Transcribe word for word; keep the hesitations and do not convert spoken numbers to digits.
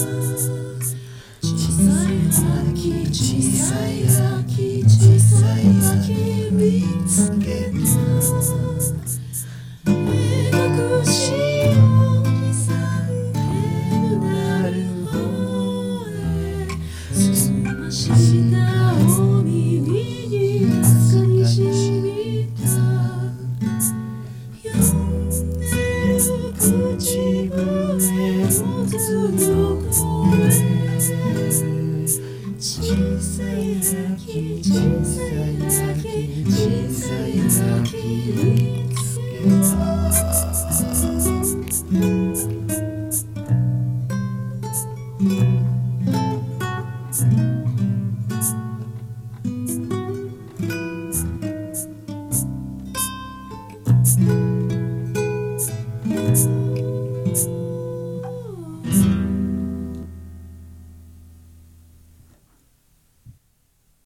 小さい秋小さい秋小さい秋見つけた目隠しを刻むなる方へ進みましたお耳にかかりしみた読んでる口笛のずの声小さい秋小さい秋小さい秋見つけたうん